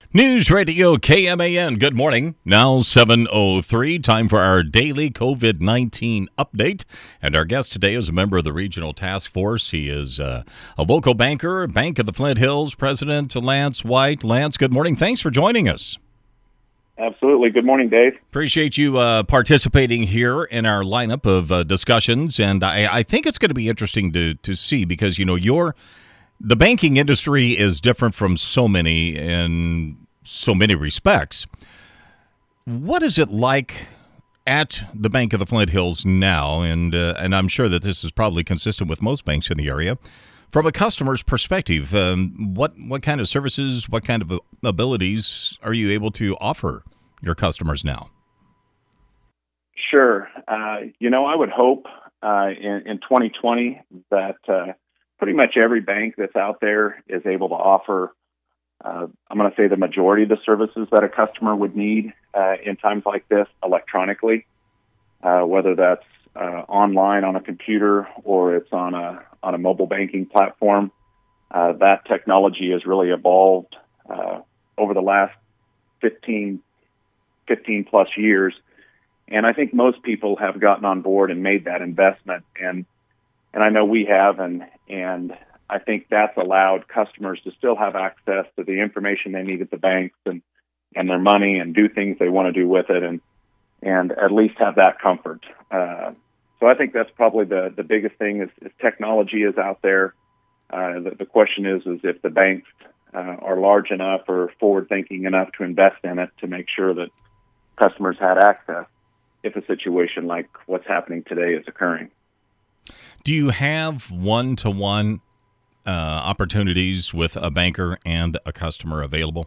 News Radio KMAN. Good morning. Now 7:03. Time for our daily COVID-19 update. And our guest today is a member of the regional task force. He is a local banker, Bank of the Flint Hills, President Lance White. Lance, good morning. Thanks for joining us. Absolutely. Good morning, Dave. Appreciate you participating here in our lineup of discussions. And I think it's going to be interesting to see because, you know, the banking industry is different from so many in so many respects. What is it like at the Bank of the Flint Hills now? And I'm sure that this is probably consistent with most banks in the area. From a customer's perspective, what kind of services, what kind of abilities are you able to offer your customers now? Sure. I would hope in 2020 that pretty much every bank that's out there is able to offer, I'm going to say the majority of the services that a customer would need in times like this electronically, whether that's online on a computer or it's on a mobile banking platform. That technology has really evolved over the last 15 plus years. And I think most people have gotten on board and made that investment. And I know we have, and I think that's allowed customers to still have access to the information they need at the banks and their money and do things they want to do with it and at least have that comfort. So I think that's probably the biggest thing is technology is out there. The question is if the banks are large enough or forward-thinking enough to invest in it to make sure that customers had access if a situation like what's happening today is occurring. Do you have one-to-one opportunities with a banker and a customer available?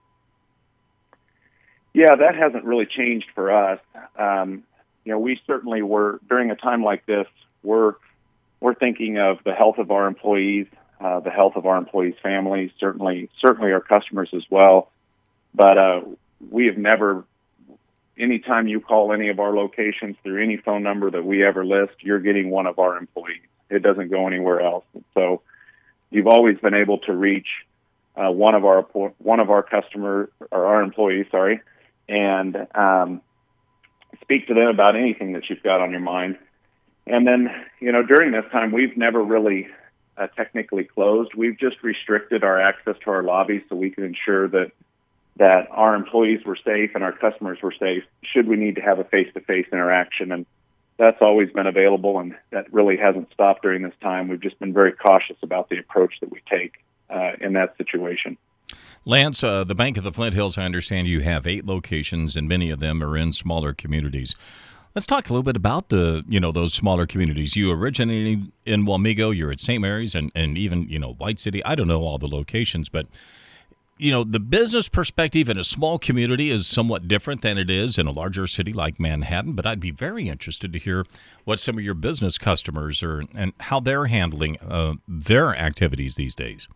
Yeah, that hasn't really changed for us. We certainly were during a time like this. We're thinking of the health of our employees, the health of our employees' families, certainly our customers as well. But we have never. Anytime you call any of our locations through any phone number that we ever list, you're getting one of our employees. It doesn't go anywhere else. So you've always been able to reach one of our customers or our employees, and speak to them about anything that you've got on your mind. And then, during this time, we've never really technically closed. We've just restricted our access to our lobby so we can ensure that our employees were safe and our customers were safe should we need to have a face-to-face interaction. And that's always been available, and that really hasn't stopped during this time. We've just been very cautious about the approach that we take in that situation. Lance, the Bank of the Flint Hills, I understand you have 8 locations, and many of them are in smaller communities. Let's talk a little bit about those smaller communities. You originated in Wamego, you're at St. Mary's, and even, White City. I don't know all the locations, but the business perspective in a small community is somewhat different than it is in a larger city like Manhattan, but I'd be very interested to hear what some of your business customers are and how they're handling their activities these days.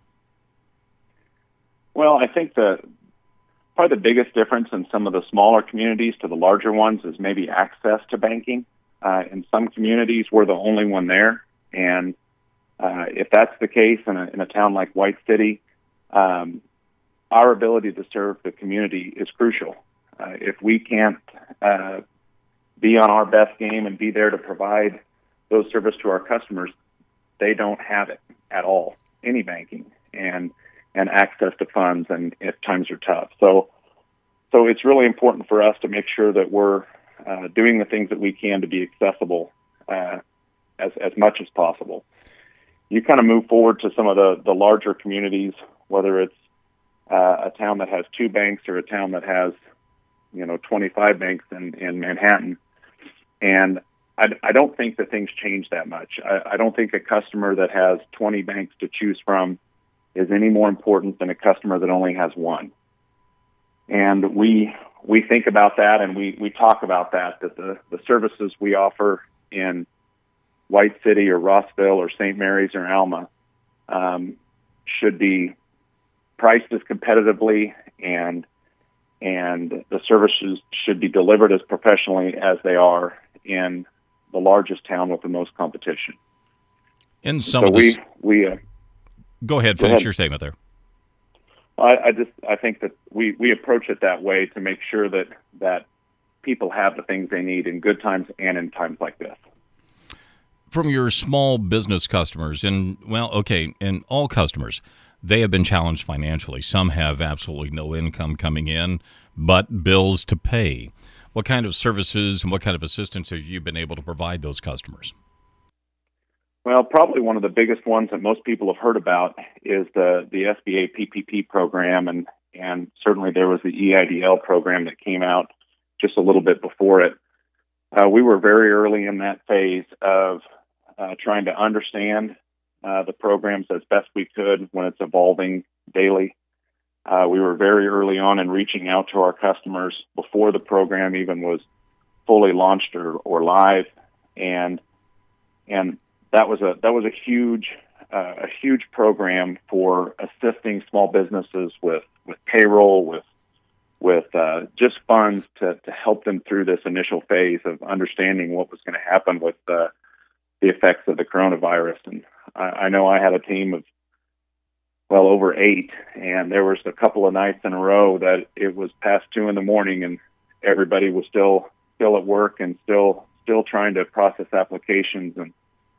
Well, I think probably the biggest difference in some of the smaller communities to the larger ones is maybe access to banking. In some communities, we're the only one there, and if that's the case in a town like White City, our ability to serve the community is crucial. If we can't be on our best game and be there to provide those services to our customers, they don't have it at all, any banking and access to funds, and if times are tough. So it's really important for us to make sure that we're doing the things that we can to be accessible as much as possible. You kind of move forward to some of the larger communities, whether it's a town that has 2 banks or a town that has, 25 banks in Manhattan. And I don't think that things change that much. I don't think a customer that has 20 banks to choose from is any more important than a customer that only has one. And we think about that, and we talk about that the services we offer in White City or Rossville or St. Mary's or Alma should be priced as competitively, and the services should be delivered as professionally as they are in the largest town with the most competition. In some of the... Go ahead, finish your statement there. I think that we approach it that way to make sure that people have the things they need in good times and in times like this. From your small business customers, and all customers, they have been challenged financially. Some have absolutely no income coming in, but bills to pay. What kind of services and what kind of assistance have you been able to provide those customers? Well, probably one of the biggest ones that most people have heard about is the SBA PPP program, and certainly there was the EIDL program that came out just a little bit before it. We were very early in that phase of trying to understand the programs as best we could when it's evolving daily. We were very early on in reaching out to our customers before the program even was fully launched or live, and that was a huge program for assisting small businesses with payroll, with just funds to help them through this initial phase of understanding what was going to happen with the effects of the coronavirus. And I know I had a team of over 8, and there was a couple of nights in a row that it was past 2 a.m. and everybody was still at work and still trying to process applications. And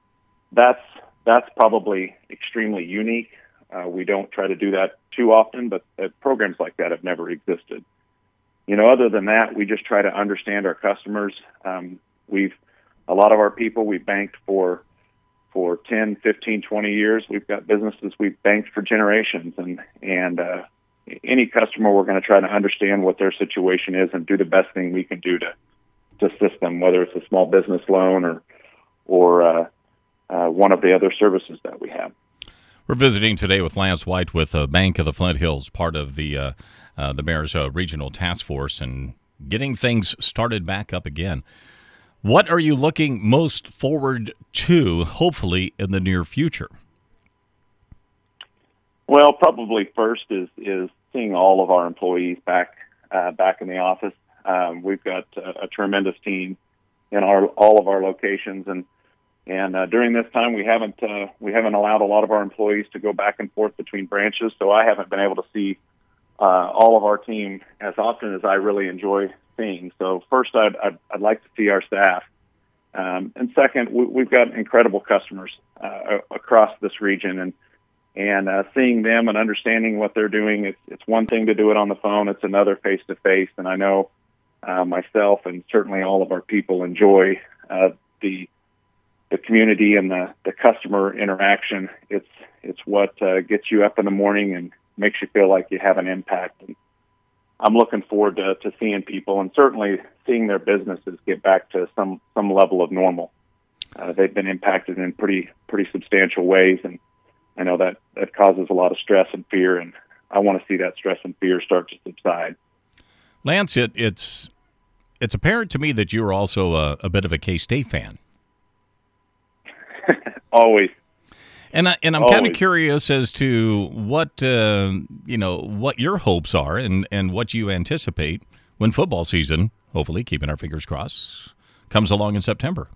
that's probably extremely unique. We don't try to do that too often, but programs like that have never existed. Other than that, we just try to understand our customers. A lot of our people we've banked for 10, 15, 20 years. We've got businesses we've banked for generations, and any customer, we're going to try to understand what their situation is and do the best thing we can do to assist them, whether it's a small business loan or one of the other services that we have. We're visiting today with Lance White with Bank of the Flint Hills, part of the Mayor's Regional Task Force, and getting things started back up again. What are you looking most forward to, hopefully, in the near future? Well, probably first is seeing all of our employees back in the office. We've got a tremendous team in all of our locations, and during this time we haven't allowed a lot of our employees to go back and forth between branches, so I haven't been able to see all of our team as often as I really enjoy seeing. So first, I'd like to see our staff, and second, we've got incredible customers across this region, and seeing them and understanding what they're doing. It's one thing to do it on the phone; it's another face to face. And I know myself and certainly all of our people enjoy the community and the customer interaction. It's what gets you up in the morning and makes you feel like you have an impact. And I'm looking forward to seeing people and certainly seeing their businesses get back to some level of normal. They've been impacted in pretty substantial ways, and I know that causes a lot of stress and fear, and I want to see that stress and fear start to subside. Lance, it's apparent to me that you're also a bit of a K-State fan. Always. And I'm kind of curious as to what what your hopes are and what you anticipate when football season, hopefully keeping our fingers crossed, comes along in September.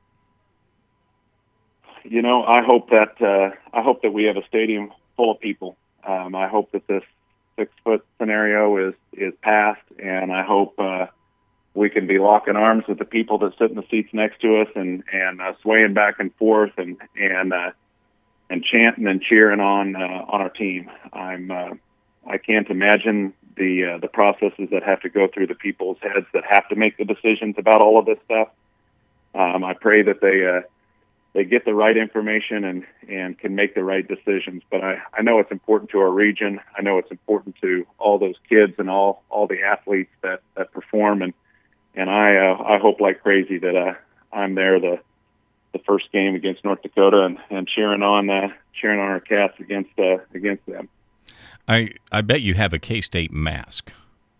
I hope that we have a stadium full of people. I hope that this 6-foot scenario is passed, and I hope we can be locking arms with the people that sit in the seats next to us and swaying back and forth and chanting and cheering on our team. I can't imagine the processes that have to go through the people's heads that have to make the decisions about all of this stuff. I pray that they get the right information and can make the right decisions. But I know it's important to our region. I know it's important to all those kids and all the athletes that perform. And I hope like crazy that I'm there the first game against North Dakota and cheering on our Cats against them. I bet you have a K-State mask.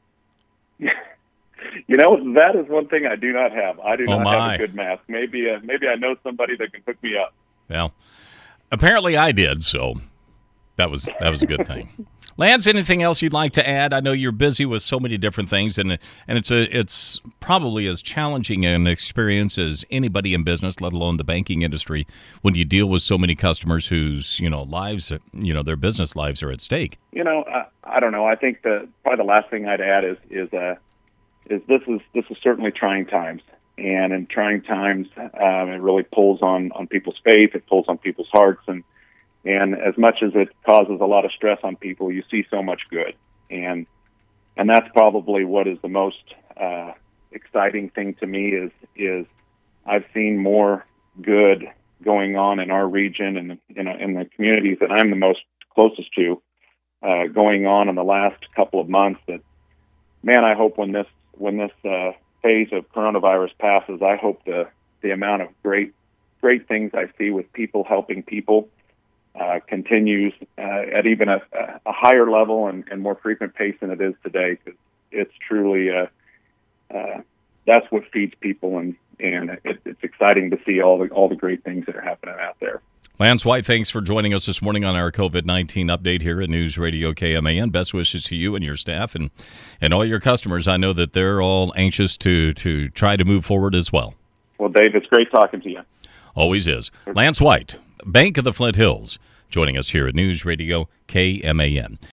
That is one thing I do not have. I do not have a good mask. Maybe I know somebody that can hook me up. Well, apparently I did, so that was a good thing. Lance, anything else you'd like to add? I know you're busy with so many different things, and it's probably as challenging an experience as anybody in business, let alone the banking industry, when you deal with so many customers whose lives, their business lives are at stake. I don't know. I think probably the last thing I'd add is this is certainly trying times, and in trying times, it really pulls on people's faith. It pulls on people's hearts, and as much as it causes a lot of stress on people, you see so much good, and that's probably what is the most exciting thing to me is I've seen more good going on in our region and in the communities that I'm the most closest to going on in the last couple of months. That, man, I hope when this phase of coronavirus passes, I hope the amount of great things I see with people helping people continues at even a higher level and more frequent pace than it is today. Because it's truly that's what feeds people, and it's exciting to see all the great things that are happening out there. Lance White, thanks for joining us this morning on our COVID-19 update here at News Radio KMAN. Best wishes to you and your staff and all your customers. I know that they're all anxious to try to move forward as well. Well, Dave, it's great talking to you. Always is. Lance White, Bank of the Flint Hills, joining us here at News Radio KMAN.